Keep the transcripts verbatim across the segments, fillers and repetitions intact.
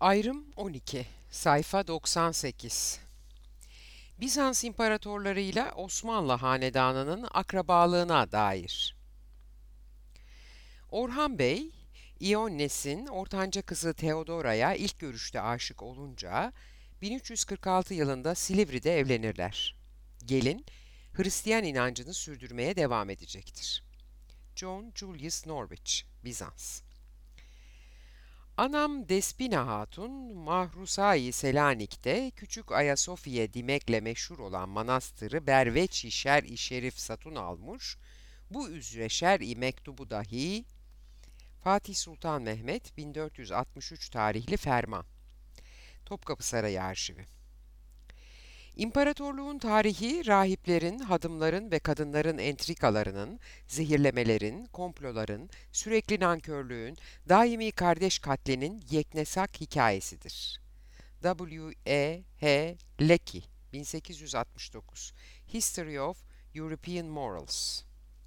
Ayrım on iki, sayfa doksan sekiz. Bizans imparatorlarıyla Osmanlı hanedanının akrabalığına dair. Orhan Bey, İonnes'in ortanca kızı Theodora'ya ilk görüşte aşık olunca bin üç yüz kırk altı yılında Silivri'de evlenirler. Gelin, Hristiyan inancını sürdürmeye devam edecektir. John Julius Norwich, Bizans. Anam Despina Hatun, Mahrusai Selanik'te Küçük Ayasofya Dimek'le meşhur olan manastırı Berveçi Şer-i Şerif satın almış, bu üzere Şer-i Mektubu dahi Fatih Sultan Mehmet bin dört yüz altmış üç tarihli ferman. Topkapı Sarayı Arşivi. İmparatorluğun tarihi, rahiplerin, hadımların ve kadınların entrikalarının, zehirlemelerin, komploların, sürekli nankörlüğün, daimi kardeş katlinin yeknesak hikayesidir. W. E. H. Lecky, bin sekiz yüz altmış dokuz, History of European Morals.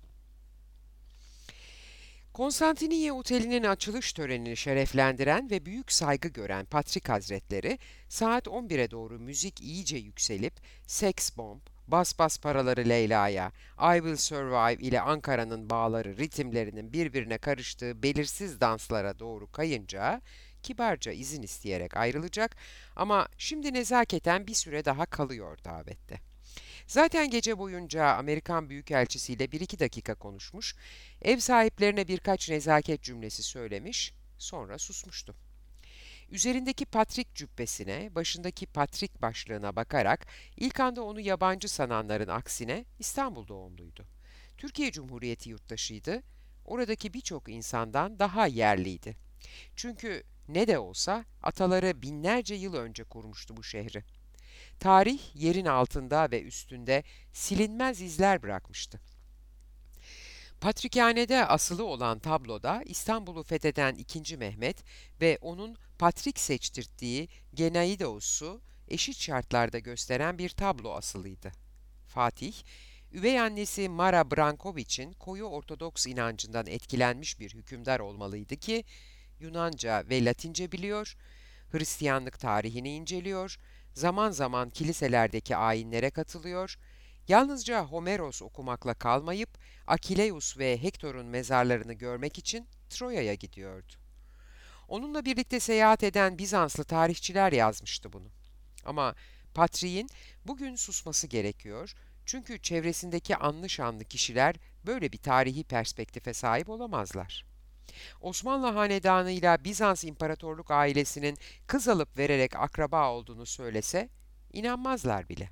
Konstantiniye Oteli'nin açılış törenini şereflendiren ve büyük saygı gören Patrik Hazretleri, saat on bire doğru müzik iyice yükselip, Sex Bomb, Bas Bas Paraları Leyla'ya, I Will Survive ile Ankara'nın bağları ritimlerinin birbirine karıştığı belirsiz danslara doğru kayınca, kibarca izin isteyerek ayrılacak ama şimdi nezaketen bir süre daha kalıyor davette. Zaten gece boyunca Amerikan Büyükelçisiyle bir iki dakika konuşmuş, ev sahiplerine birkaç nezaket cümlesi söylemiş, sonra susmuştu. Üzerindeki patrik cübbesine, başındaki patrik başlığına bakarak ilk anda onu yabancı sananların aksine İstanbul doğumluydu. Türkiye Cumhuriyeti yurttaşıydı, oradaki birçok insandan daha yerliydi. Çünkü ne de olsa ataları binlerce yıl önce kurmuştu bu şehri. Tarih yerin altında ve üstünde silinmez izler bırakmıştı. Patrikhane'de asılı olan tabloda İstanbul'u fetheden ikinci. Mehmet ve onun patrik seçtirttiği Genaidaos'u eşit şartlarda gösteren bir tablo asılıydı. Fatih, üvey annesi Mara Brankoviç'in koyu Ortodoks inancından etkilenmiş bir hükümdar olmalıydı ki, Yunanca ve Latince biliyor, Hristiyanlık tarihini inceliyor, zaman zaman kiliselerdeki ayinlere katılıyor, yalnızca Homeros okumakla kalmayıp Akileus ve Hektor'un mezarlarını görmek için Troya'ya gidiyordu. Onunla birlikte seyahat eden Bizanslı tarihçiler yazmıştı bunu. Ama Patriğin bugün susması gerekiyor, çünkü çevresindeki anlı şanlı kişiler böyle bir tarihi perspektife sahip olamazlar. Osmanlı hanedanıyla Bizans İmparatorluk ailesinin kız alıp vererek akraba olduğunu söylese, inanmazlar bile.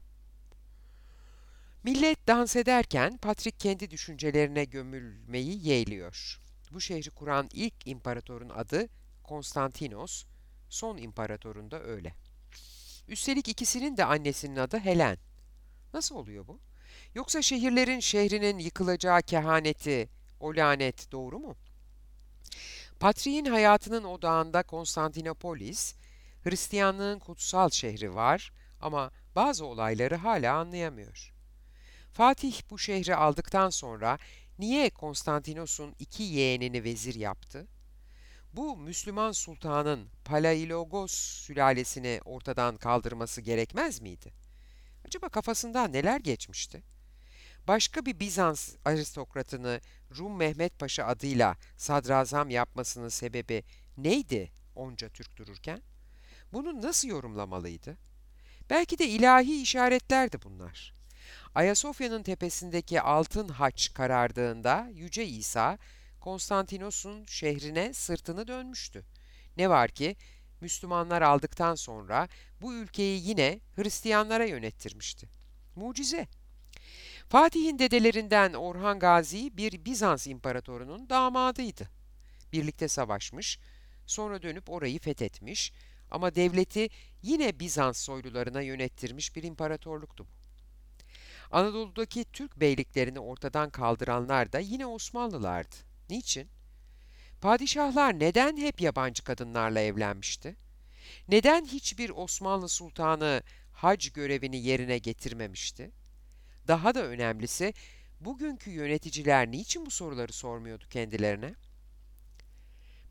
Millet dans ederken Patrik kendi düşüncelerine gömülmeyi yeğliyor. Bu şehri kuran ilk imparatorun adı Konstantinos, son imparatorun da öyle. Üstelik ikisinin de annesinin adı Helen. Nasıl oluyor bu? Yoksa şehirlerin şehrinin yıkılacağı kehaneti, o lanet doğru mu? Patriğin hayatının odağında Konstantinopolis, Hristiyanlığın kutsal şehri var ama bazı olayları hala anlayamıyor. Fatih bu şehri aldıktan sonra niye Konstantinos'un iki yeğenini vezir yaptı? Bu Müslüman sultanın Palaiologos sülalesini ortadan kaldırması gerekmez miydi? Acaba kafasından neler geçmişti? Başka bir Bizans aristokratını Rum Mehmet Paşa adıyla sadrazam yapmasının sebebi neydi onca Türk dururken? Bunu nasıl yorumlamalıydı? Belki de ilahi işaretlerdi bunlar. Ayasofya'nın tepesindeki altın haç karardığında Yüce İsa, Konstantinos'un şehrine sırtını dönmüştü. Ne var ki Müslümanlar aldıktan sonra bu ülkeyi yine Hristiyanlara yönettirmişti. Mucize. Fatih'in dedelerinden Orhan Gazi bir Bizans imparatorunun damadıydı. Birlikte savaşmış, sonra dönüp orayı fethetmiş ama devleti yine Bizans soylularına yönettirmiş bir imparatorluktu bu. Anadolu'daki Türk beyliklerini ortadan kaldıranlar da yine Osmanlılardı. Niçin? Padişahlar neden hep yabancı kadınlarla evlenmişti? Neden hiçbir Osmanlı sultanı hac görevini yerine getirmemişti? Daha da önemlisi, bugünkü yöneticiler niçin bu soruları sormuyordu kendilerine?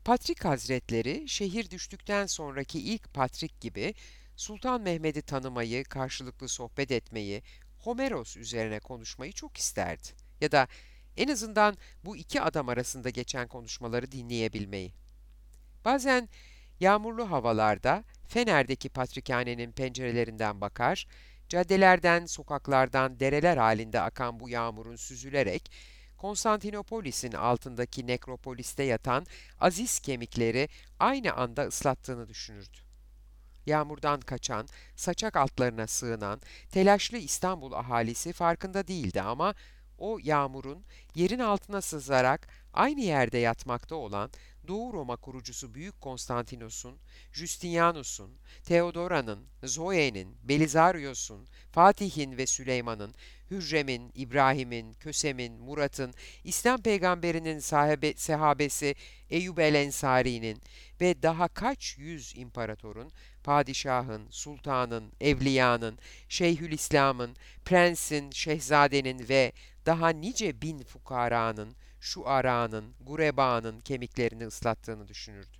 Patrik Hazretleri, şehir düştükten sonraki ilk patrik gibi Sultan Mehmet'i tanımayı, karşılıklı sohbet etmeyi, Homeros üzerine konuşmayı çok isterdi. Ya da en azından bu iki adam arasında geçen konuşmaları dinleyebilmeyi. Bazen yağmurlu havalarda Fener'deki patrikhanenin pencerelerinden bakar, caddelerden, sokaklardan dereler halinde akan bu yağmurun süzülerek Konstantinopolis'in altındaki nekropoliste yatan aziz kemikleri aynı anda ıslattığını düşünürdü. Yağmurdan kaçan, saçak altlarına sığınan, telaşlı İstanbul ahalisi farkında değildi ama o yağmurun yerin altına sızarak aynı yerde yatmakta olan Doğu Roma kurucusu Büyük Konstantinos'un, Justinianus'un, Theodora'nın, Zoe'nin, Belizarios'un, Fatih'in ve Süleyman'ın, Hürrem'in, İbrahim'in, Kösem'in, Murat'ın, İslam peygamberinin sahabe, sahabesi Eyyub el-Ensari'nin ve daha kaç yüz imparatorun, padişahın, sultanın, evliyanın, şeyhülislamın, prensin, şehzadenin ve daha nice bin fukaranın, şuaranın, gurebanın kemiklerini ıslattığını düşünürdü.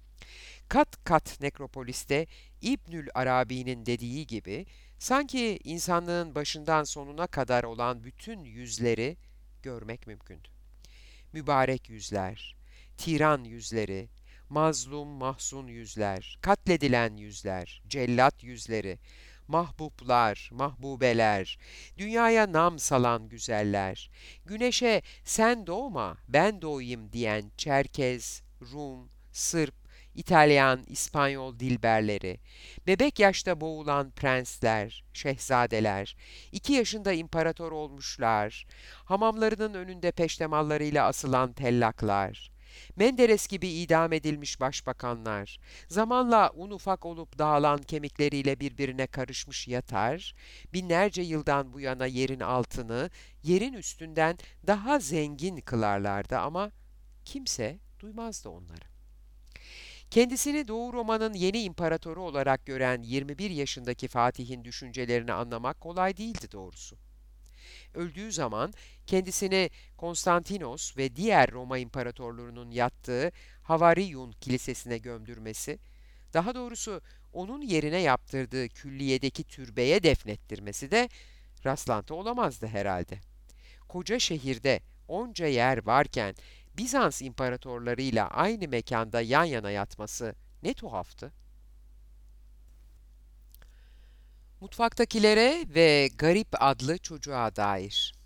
Kat kat nekropoliste İbnül Arabi'nin dediği gibi sanki insanlığın başından sonuna kadar olan bütün yüzleri görmek mümkündü. Mübarek yüzler, tiran yüzleri, mazlum mahzun yüzler, katledilen yüzler, cellat yüzleri, mahbublar, mahbubeler, dünyaya nam salan güzeller, güneşe sen doğma ben doğayım diyen Çerkez, Rum, Sırp, İtalyan, İspanyol dilberleri, bebek yaşta boğulan prensler, şehzadeler, iki yaşında imparator olmuşlar, hamamlarının önünde peştemallarıyla asılan tellaklar, Menderes gibi idam edilmiş başbakanlar, zamanla un ufak olup dağılan kemikleriyle birbirine karışmış yatar, binlerce yıldan bu yana yerin altını, yerin üstünden daha zengin kılarlardı ama kimse duymazdı onları. Kendisini Doğu Roma'nın yeni imparatoru olarak gören yirmi bir yaşındaki Fatih'in düşüncelerini anlamak kolay değildi doğrusu. Öldüğü zaman kendisini Konstantinos ve diğer Roma imparatorlarının yattığı Havariyun Kilisesi'ne gömdürmesi, daha doğrusu onun yerine yaptırdığı külliyedeki türbeye defnettirmesi de rastlantı olamazdı herhalde. Koca şehirde onca yer varken Bizans imparatorlarıyla aynı mekanda yan yana yatması ne tuhaftı. Mutfaktakilere ve Garip adlı çocuğa dair.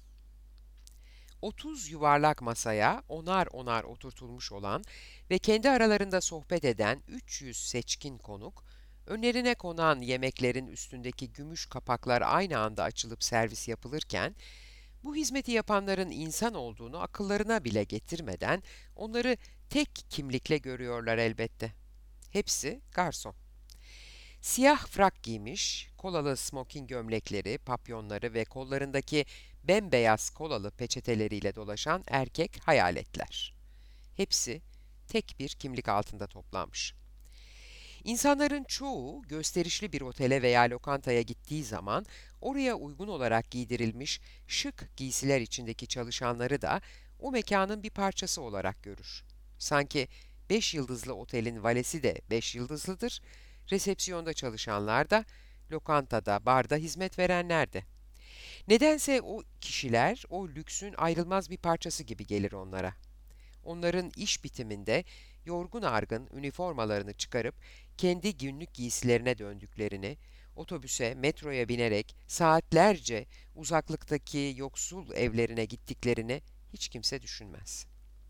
otuz yuvarlak masaya onar onar oturtulmuş olan ve kendi aralarında sohbet eden üç yüz seçkin konuk, önlerine konan yemeklerin üstündeki gümüş kapaklar aynı anda açılıp servis yapılırken, bu hizmeti yapanların insan olduğunu akıllarına bile getirmeden onları tek kimlikle görüyorlar elbette. Hepsi garson. Siyah frak giymiş, kolalı smoking gömlekleri, papyonları ve kollarındaki bembeyaz kolalı peçeteleriyle dolaşan erkek hayaletler. Hepsi tek bir kimlik altında toplanmış. İnsanların çoğu gösterişli bir otele veya lokantaya gittiği zaman oraya uygun olarak giydirilmiş şık giysiler içindeki çalışanları da o mekanın bir parçası olarak görür. Sanki beş yıldızlı otelin valesi de beş yıldızlıdır, resepsiyonda çalışanlar da, lokantada, barda hizmet verenler de. Nedense o kişiler o lüksün ayrılmaz bir parçası gibi gelir onlara. Onların iş bitiminde yorgun argın üniformalarını çıkarıp kendi günlük giysilerine döndüklerini, otobüse, metroya binerek saatlerce uzaklıktaki yoksul evlerine gittiklerini hiç kimse düşünmez.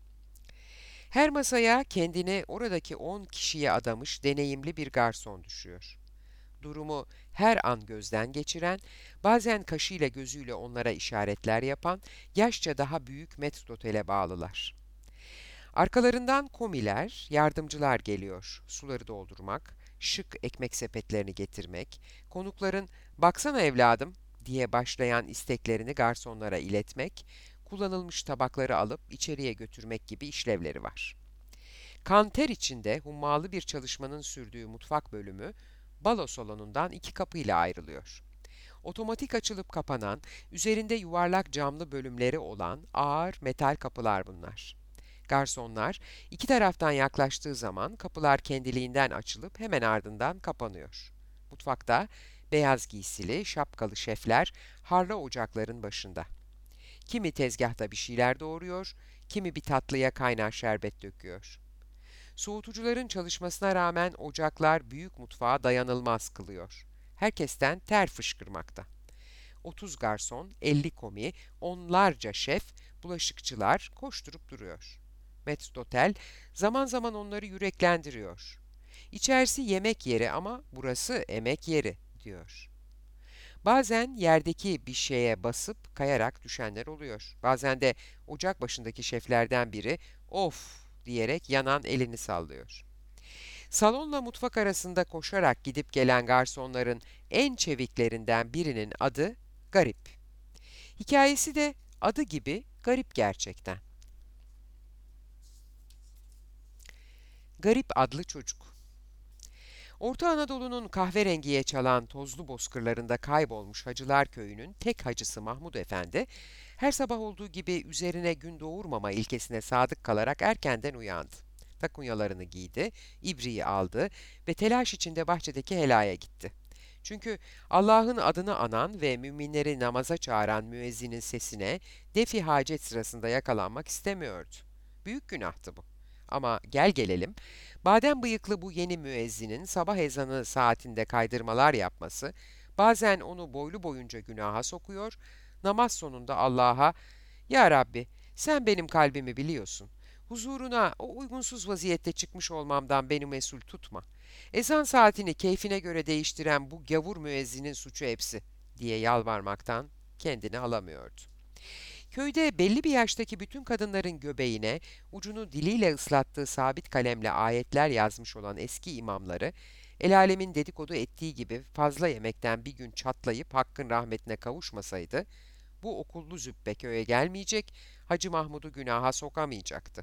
Her masaya kendini oradaki on kişiye adamış deneyimli bir garson düşüyor. Durumu her an gözden geçiren, bazen kaşıyla gözüyle onlara işaretler yapan, yaşça daha büyük metzdotele bağlılar. Arkalarından komiler, yardımcılar geliyor. Suları doldurmak, şık ekmek sepetlerini getirmek, konukların "baksana evladım" diye başlayan isteklerini garsonlara iletmek, kullanılmış tabakları alıp içeriye götürmek gibi işlevleri var. Kanter içinde hummalı bir çalışmanın sürdüğü mutfak bölümü, balo salonundan iki kapıyla ayrılıyor. Otomatik açılıp kapanan, üzerinde yuvarlak camlı bölümleri olan ağır metal kapılar bunlar. Garsonlar iki taraftan yaklaştığı zaman kapılar kendiliğinden açılıp hemen ardından kapanıyor. Mutfakta beyaz giysili, şapkalı şefler harla ocakların başında. Kimi tezgahta bir şeyler doğuruyor, kimi bir tatlıya kaynar şerbet döküyor. Soğutucuların çalışmasına rağmen ocaklar büyük mutfağa dayanılmaz kılıyor. Herkesten ter fışkırmakta. otuz garson, elli komi, onlarca şef, bulaşıkçılar koşturup duruyor. Metzdötel zaman zaman onları yüreklendiriyor. İçerisi yemek yeri ama burası emek yeri, diyor. Bazen yerdeki bir şeye basıp kayarak düşenler oluyor. Bazen de ocak başındaki şeflerden biri of diyerek yanan elini sallıyor. Salonla mutfak arasında koşarak gidip gelen garsonların en çeviklerinden birinin adı Garip. Hikayesi de adı gibi garip gerçekten. Garip adlı çocuk. Orta Anadolu'nun kahverengiye çalan tozlu bozkırlarında kaybolmuş Hacılar Köyü'nün tek hacısı Mahmud Efendi, her sabah olduğu gibi üzerine gün doğurmama ilkesine sadık kalarak erkenden uyandı. Takunyalarını giydi, ibriği aldı ve telaş içinde bahçedeki helaya gitti. Çünkü Allah'ın adını anan ve müminleri namaza çağıran müezzinin sesine defi hacet sırasında yakalanmak istemiyordu. Büyük günahtı bu. Ama gel gelelim, badem bıyıklı bu yeni müezzinin sabah ezanı saatinde kaydırmalar yapması, bazen onu boylu boyunca günaha sokuyor, namaz sonunda Allah'a, ''Ya Rabbi, sen benim kalbimi biliyorsun. Huzuruna o uygunsuz vaziyette çıkmış olmamdan beni mesul tutma. Ezan saatini keyfine göre değiştiren bu gavur müezzinin suçu hepsi.'' diye yalvarmaktan kendini alamıyordu. Köyde belli bir yaştaki bütün kadınların göbeğine ucunu diliyle ıslattığı sabit kalemle ayetler yazmış olan eski imamları, el alemin dedikodu ettiği gibi fazla yemekten bir gün çatlayıp Hakk'ın rahmetine kavuşmasaydı, bu okullu züppe köye gelmeyecek, Hacı Mahmud'u günaha sokamayacaktı.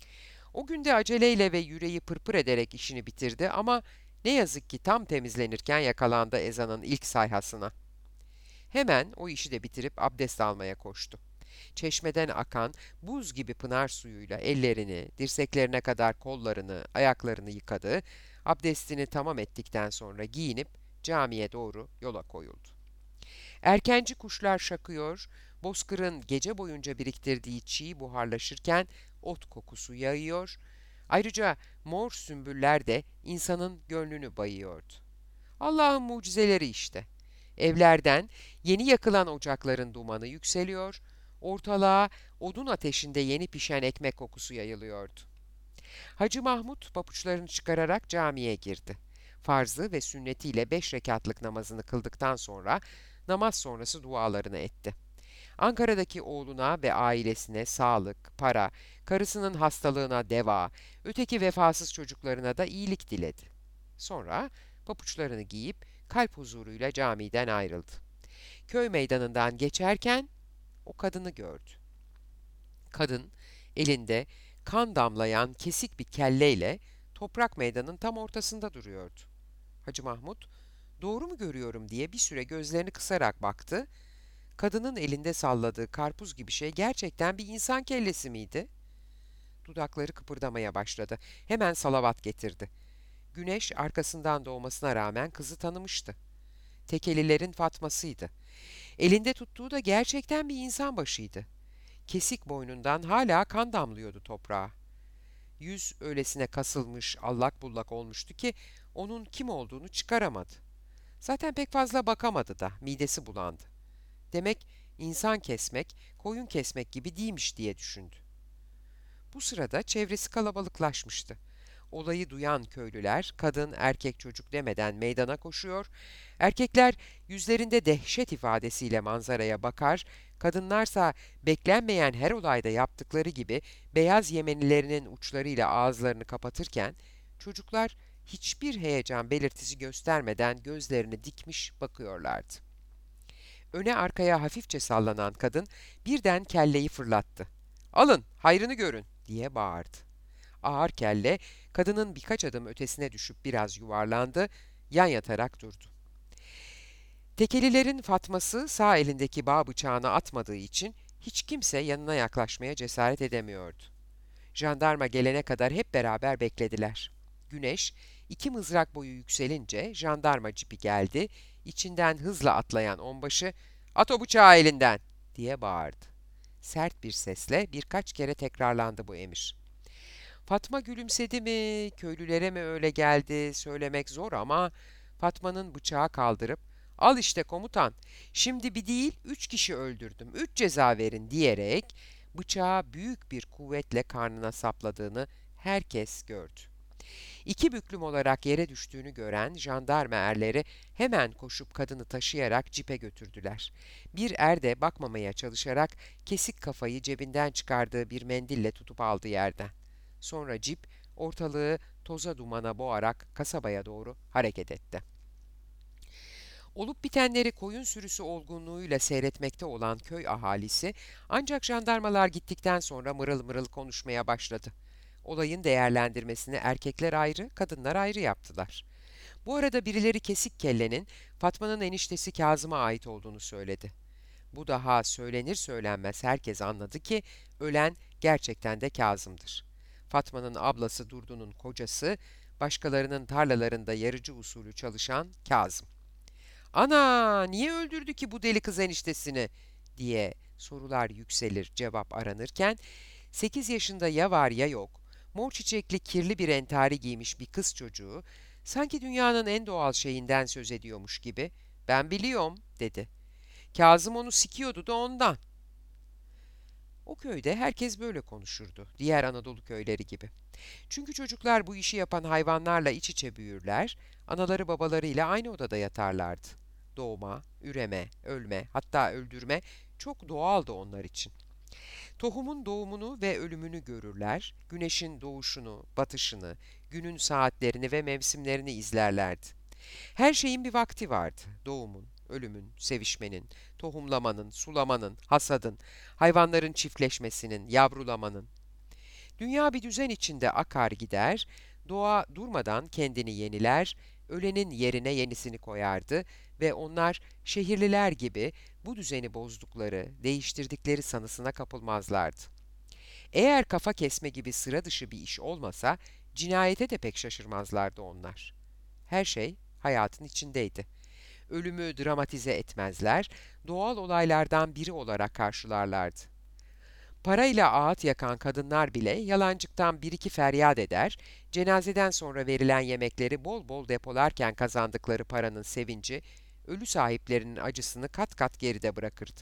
O günde aceleyle ve yüreği pırpır ederek işini bitirdi ama ne yazık ki tam temizlenirken yakalandı ezanın ilk sayhasına. Hemen o işi de bitirip abdest almaya koştu. Çeşmeden akan buz gibi pınar suyuyla ellerini, dirseklerine kadar kollarını, ayaklarını yıkadı, abdestini tamam ettikten sonra giyinip camiye doğru yola koyuldu. Erkenci kuşlar şakıyor, bozkırın gece boyunca biriktirdiği çiğ buharlaşırken ot kokusu yayıyor, ayrıca mor sümbüller de insanın gönlünü bayıyordu. Allah'ın mucizeleri işte. Evlerden yeni yakılan ocakların dumanı yükseliyor, ortalığa odun ateşinde yeni pişen ekmek kokusu yayılıyordu. Hacı Mahmud papuçlarını çıkararak camiye girdi. Farzı ve sünnetiyle beş rekatlık namazını kıldıktan sonra namaz sonrası dualarını etti. Ankara'daki oğluna ve ailesine sağlık, para, karısının hastalığına deva, öteki vefasız çocuklarına da iyilik diledi. Sonra papuçlarını giyip kalp huzuruyla camiden ayrıldı. Köy meydanından geçerken o kadını gördü. Kadın elinde kan damlayan kesik bir kelleyle toprak meydanın tam ortasında duruyordu. Hacı Mahmud, doğru mu görüyorum diye bir süre gözlerini kısarak baktı. Kadının elinde salladığı karpuz gibi şey gerçekten bir insan kellesi miydi? Dudakları kıpırdamaya başladı. Hemen salavat getirdi. Güneş arkasından doğmasına rağmen kızı tanımıştı. Tekelilerin Fatmasıydı. Elinde tuttuğu da gerçekten bir insan başıydı. Kesik boynundan hala kan damlıyordu toprağa. Yüz öylesine kasılmış, allak bullak olmuştu ki onun kim olduğunu çıkaramadı. Zaten pek fazla bakamadı da, midesi bulandı. Demek insan kesmek, koyun kesmek gibi değilmiş diye düşündü. Bu sırada çevresi kalabalıklaşmıştı. Olayı duyan köylüler, kadın, erkek, çocuk demeden meydana koşuyor, erkekler yüzlerinde dehşet ifadesiyle manzaraya bakar, kadınlarsa beklenmeyen her olayda yaptıkları gibi beyaz yemenilerinin uçlarıyla ağızlarını kapatırken, çocuklar hiçbir heyecan belirtisi göstermeden gözlerini dikmiş bakıyorlardı. Öne arkaya hafifçe sallanan kadın birden kelleyi fırlattı. "Alın, hayrını görün!" diye bağırdı. Ağır kelle kadının birkaç adım ötesine düşüp biraz yuvarlandı, yan yatarak durdu. Tekelilerin Fatması sağ elindeki bağ bıçağını atmadığı için hiç kimse yanına yaklaşmaya cesaret edemiyordu. Jandarma gelene kadar hep beraber beklediler. Güneş iki mızrak boyu yükselince jandarma cipi geldi. İçinden hızla atlayan onbaşı, "At o bıçağı elinden!" diye bağırdı. Sert bir sesle birkaç kere tekrarlandı bu emir. Fatma gülümsedi mi, köylülere mi öyle geldi söylemek zor ama Fatma'nın bıçağı kaldırıp "Al işte komutan, şimdi bir değil üç kişi öldürdüm, üç ceza verin" diyerek bıçağı büyük bir kuvvetle karnına sapladığını herkes gördü. İki büklüm olarak yere düştüğünü gören jandarma erleri hemen koşup kadını taşıyarak cipe götürdüler. Bir er de bakmamaya çalışarak kesik kafayı cebinden çıkardığı bir mendille tutup aldı yerden. Sonra cip ortalığı toza dumana boğarak kasabaya doğru hareket etti. Olup bitenleri koyun sürüsü olgunluğuyla seyretmekte olan köy ahalisi ancak jandarmalar gittikten sonra mırıl mırıl konuşmaya başladı. Olayın değerlendirmesini erkekler ayrı, kadınlar ayrı yaptılar. Bu arada birileri kesik kellenin Fatma'nın eniştesi Kazım'a ait olduğunu söyledi. Bu daha söylenir söylenmez herkes anladı ki ölen gerçekten de Kazım'dır. Fatma'nın ablası Durdu'nun kocası, başkalarının tarlalarında yarıcı usulü çalışan Kazım. "Ana, niye öldürdü ki bu deli kız eniştesini?" diye sorular yükselir, cevap aranırken, sekiz yaşında ya var ya yok, mor çiçekli kirli bir entari giymiş bir kız çocuğu, sanki dünyanın en doğal şeyinden söz ediyormuş gibi, "Ben biliyorum," dedi. "Kazım onu sikiyordu da ondan." O köyde herkes böyle konuşurdu, diğer Anadolu köyleri gibi. Çünkü çocuklar bu işi yapan hayvanlarla iç içe büyürler, anaları babalarıyla aynı odada yatarlardı. Doğma, üreme, ölme, hatta öldürme çok doğaldı onlar için. Tohumun doğumunu ve ölümünü görürler, güneşin doğuşunu, batışını, günün saatlerini ve mevsimlerini izlerlerdi. Her şeyin bir vakti vardı. Doğumun, ölümün, sevişmenin, tohumlamanın, sulamanın, hasadın, hayvanların çiftleşmesinin, yavrulamanın. Dünya bir düzen içinde akar gider, doğa durmadan kendini yeniler, ölenin yerine yenisini koyardı ve onlar şehirliler gibi bu düzeni bozdukları, değiştirdikleri sanısına kapılmazlardı. Eğer kafa kesme gibi sıra dışı bir iş olmasa, cinayete de pek şaşırmazlardı onlar. Her şey hayatın içindeydi. Ölümü dramatize etmezler, doğal olaylardan biri olarak karşılarlardı. Parayla ağıt yakan kadınlar bile yalancıktan bir iki feryat eder, cenazeden sonra verilen yemekleri bol bol depolarken kazandıkları paranın sevinci, ölü sahiplerinin acısını kat kat geride bırakırdı.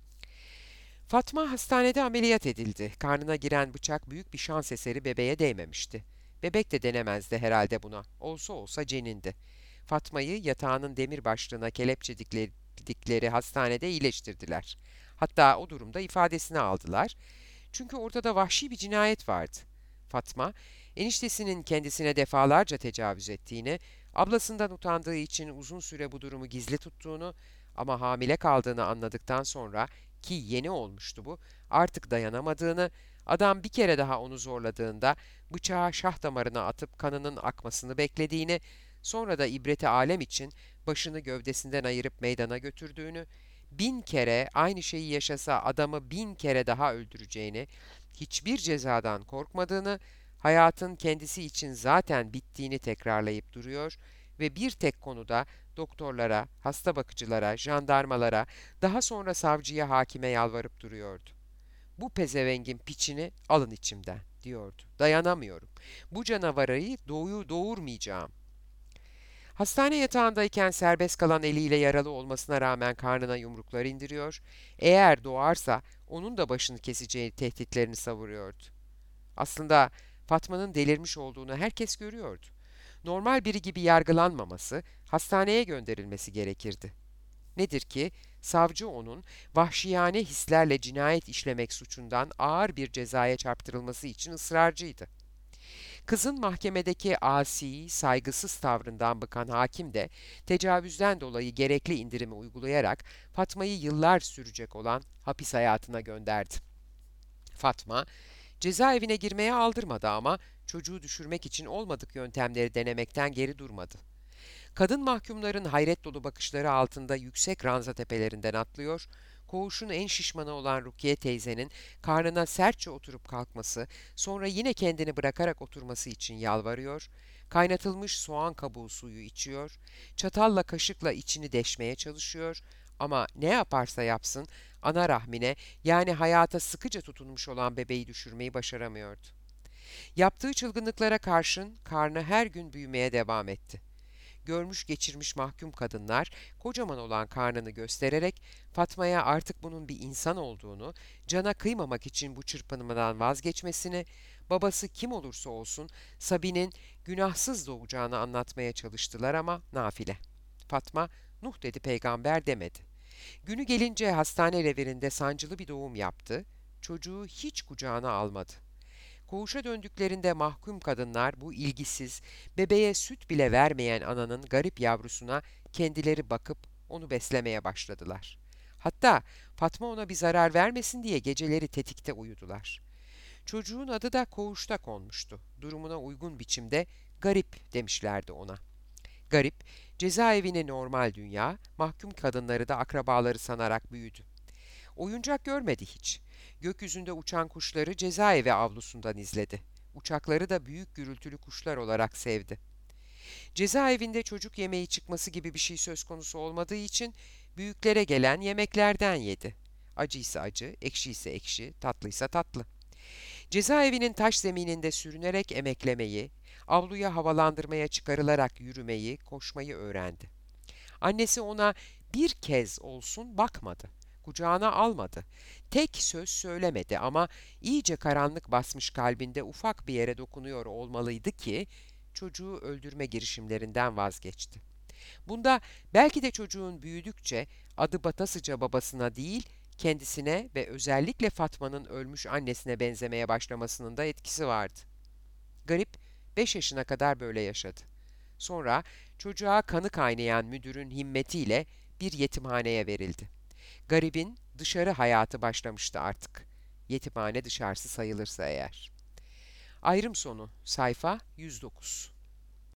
Fatma hastanede ameliyat edildi. Karnına giren bıçak büyük bir şans eseri bebeğe değmemişti. Bebek de denemezdi herhalde buna. Olsa olsa cenindi. Fatma'yı yatağının demir başlığına kelepçedikleri hastanede iyileştirdiler. Hatta o durumda ifadesini aldılar. Çünkü ortada vahşi bir cinayet vardı. Fatma, eniştesinin kendisine defalarca tecavüz ettiğini, ablasından utandığı için uzun süre bu durumu gizli tuttuğunu ama hamile kaldığını anladıktan sonra, ki yeni olmuştu bu, artık dayanamadığını, adam bir kere daha onu zorladığında bıçağı şah damarına atıp kanının akmasını beklediğini, sonra da ibreti alem için başını gövdesinden ayırıp meydana götürdüğünü, bin kere aynı şeyi yaşasa adamı bin kere daha öldüreceğini, hiçbir cezadan korkmadığını, hayatın kendisi için zaten bittiğini tekrarlayıp duruyor ve bir tek konuda doktorlara, hasta bakıcılara, jandarmalara, daha sonra savcıya, hakime yalvarıp duruyordu. "Bu pezevengin piçini alın içimden," diyordu. "Dayanamıyorum. Bu canavarayı doğuyu doğurmayacağım." Hastane yatağındayken serbest kalan eliyle yaralı olmasına rağmen karnına yumruklar indiriyor, eğer doğarsa onun da başını keseceği tehditlerini savuruyordu. Aslında Fatma'nın delirmiş olduğunu herkes görüyordu. Normal biri gibi yargılanmaması, hastaneye gönderilmesi gerekirdi. Nedir ki, savcı onun vahşiyane hislerle cinayet işlemek suçundan ağır bir cezaya çarptırılması için ısrarcıydı. Kızın mahkemedeki asi, saygısız tavrından bıkan hakim de tecavüzden dolayı gerekli indirimi uygulayarak Fatma'yı yıllar sürecek olan hapis hayatına gönderdi. Fatma, cezaevine girmeye aldırmadı ama çocuğu düşürmek için olmadık yöntemleri denemekten geri durmadı. Kadın mahkumların hayret dolu bakışları altında yüksek ranza tepelerinden atlıyor, Koğuşun en şişmanı olan Rukiye teyzenin karnına sertçe oturup kalkması, sonra yine kendini bırakarak oturması için yalvarıyor, kaynatılmış soğan kabuğu suyu içiyor, çatalla kaşıkla içini deşmeye çalışıyor ama ne yaparsa yapsın ana rahmine, yani hayata sıkıca tutunmuş olan bebeği düşürmeyi başaramıyordu. Yaptığı çılgınlıklara karşın karnı her gün büyümeye devam etti. Görmüş geçirmiş mahkum kadınlar kocaman olan karnını göstererek Fatma'ya artık bunun bir insan olduğunu, cana kıymamak için bu çırpınmadan vazgeçmesini, babası kim olursa olsun Sabi'nin günahsız doğacağını anlatmaya çalıştılar ama nafile. Fatma, Nuh dedi peygamber demedi. Günü gelince hastane revirinde sancılı bir doğum yaptı, çocuğu hiç kucağına almadı. Koğuşa döndüklerinde mahkum kadınlar bu ilgisiz, bebeğe süt bile vermeyen ananın garip yavrusuna kendileri bakıp onu beslemeye başladılar. Hatta Fatma ona bir zarar vermesin diye geceleri tetikte uyudular. Çocuğun adı da koğuşta konmuştu. Durumuna uygun biçimde garip demişlerdi ona. Garip, cezaevini normal dünya, mahkum kadınları da akrabaları sanarak büyüdü. Oyuncak görmedi hiç. Gökyüzünde uçan kuşları cezaevi avlusundan izledi. Uçakları da büyük gürültülü kuşlar olarak sevdi. Cezaevinde çocuk yemeği çıkması gibi bir şey söz konusu olmadığı için büyüklere gelen yemeklerden yedi. Acıysa acı, ekşiyse ekşi, tatlıysa tatlı. Cezaevinin taş zemininde sürünerek emeklemeyi, avluya havalandırmaya çıkarılarak yürümeyi, koşmayı öğrendi. Annesi ona bir kez olsun bakmadı. Kucağına almadı. Tek söz söylemedi ama iyice karanlık basmış kalbinde ufak bir yere dokunuyor olmalıydı ki çocuğu öldürme girişimlerinden vazgeçti. Bunda belki de çocuğun büyüdükçe adı batasıca babasına değil, kendisine ve özellikle Fatma'nın ölmüş annesine benzemeye başlamasının da etkisi vardı. Garip beş yaşına kadar böyle yaşadı. Sonra çocuğa kanı kaynayan müdürün himmetiyle bir yetimhaneye verildi. Garibin dışarı hayatı başlamıştı artık. Yetimhane dışarısı sayılırsa eğer. Ayrım sonu sayfa yüz dokuz.